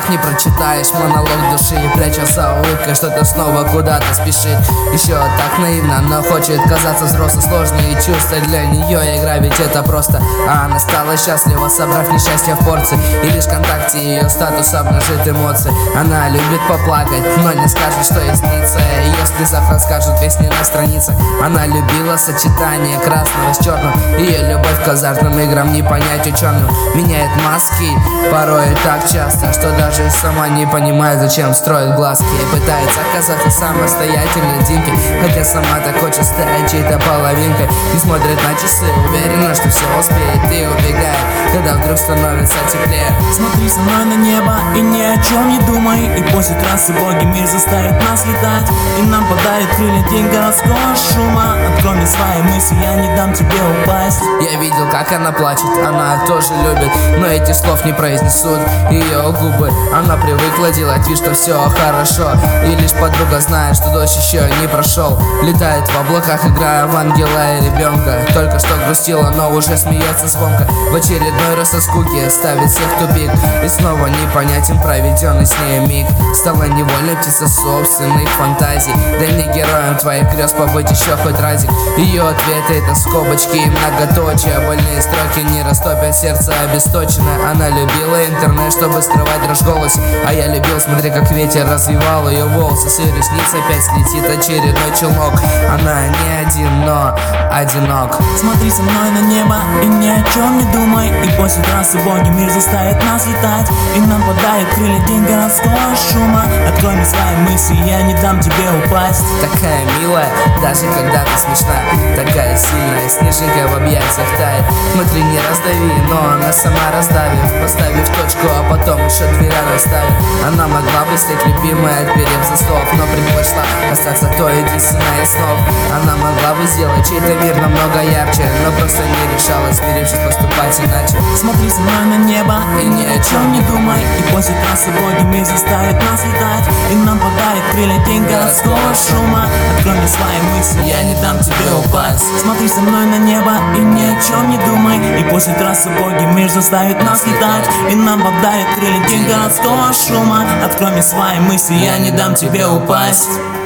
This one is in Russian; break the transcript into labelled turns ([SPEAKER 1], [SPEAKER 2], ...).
[SPEAKER 1] словах не прочитаешь монолог души, пряча за улыбкой что-то снова куда-то спешит. Еще так наивно, но хочет казаться взрослой. Сложные чувства для нее игра, ведь это просто. А она стала счастлива, собрав несчастье в порции, и лишь ВКонтакте ее статус обнажит эмоции. Она любит поплакать, но не скажет, что ей снится. Ее слезах расскажут песни на страницах. Она любила сочетание красного с черным. Ее любовь к азартным играм не понять ученым. Меняет маски порой так часто, что даже сама не понимает, зачем строит глазки. И пытается оказаться самостоятельной Димки, хотя сама так хочет стать чьей-то половинкой. Не смотрит на часы, уверена, что все успеет, и убегает, когда вдруг становится теплее.
[SPEAKER 2] Смотри со мной на небо и ни о чем не думай. И после трассы боги мир заставит нас летать, и нам подарит крылья день городского шума. Открой мне свои мысли, я не дам тебе упасть.
[SPEAKER 1] Я видел, как она плачет, она тоже любит, но эти слов не произнесут ее губы. Она привыкла делать вид, что все хорошо, и лишь подруга знает, что дождь еще не прошел. Летает в облаках, играя в ангела и ребенка. Только что грустила, но уже смеется звонко. В очередной раз от скуки ставит всех в тупик, и снова непонятен проведенный с ней миг. Стала невольной птица собственных фантазий. Дай мне героем твоих грез побыть еще хоть разик. Ее ответы — это скобочки и многоточия. Больные строки не растопят сердце обесточенное. Она любила интернет, чтобы скрывать дрожь в голосе, а я любил, смотри, как ветер развивал ее волосы. С ее ресниц опять слетит очередной челнок. Она не один, но одинок.
[SPEAKER 2] Смотри со мной на небо и ни о чем не думай. И после трассы боги мир заставит нас летать, и нам подарит крылья день городского шума. Открой мне свои мысли, я не дам тебе упасть.
[SPEAKER 1] Такая милая, даже когда ты смешна. Такая сильная, снежинка в объятиях тает. Внутри не раздави, но она сама раздавит, поставив точку, а потом еще дверь расставит. Она могла бы стать любимой, отперев засов, но предпочла остаться той единственной из снов. Она могла бы сделать чей-то мир намного ярче, но просто не решалась, смирившись поступать иначе.
[SPEAKER 2] Смотри со мной на небо и ни о чем не думай. И после трассы боги мир заставит нас летать, и нам подарит крылья день городского шума. Открой мне свои мысли, я не дам тебе упасть. Смотри со мной на небо и ни о чем не думай. И после трассы боги мир заставит нас летать, и нам подарит крылья день городского шума. Открой мне свои мысли, я не дам тебе упасть.